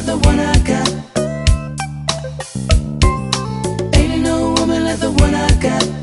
like the one I got. Ain't no woman like the one I got.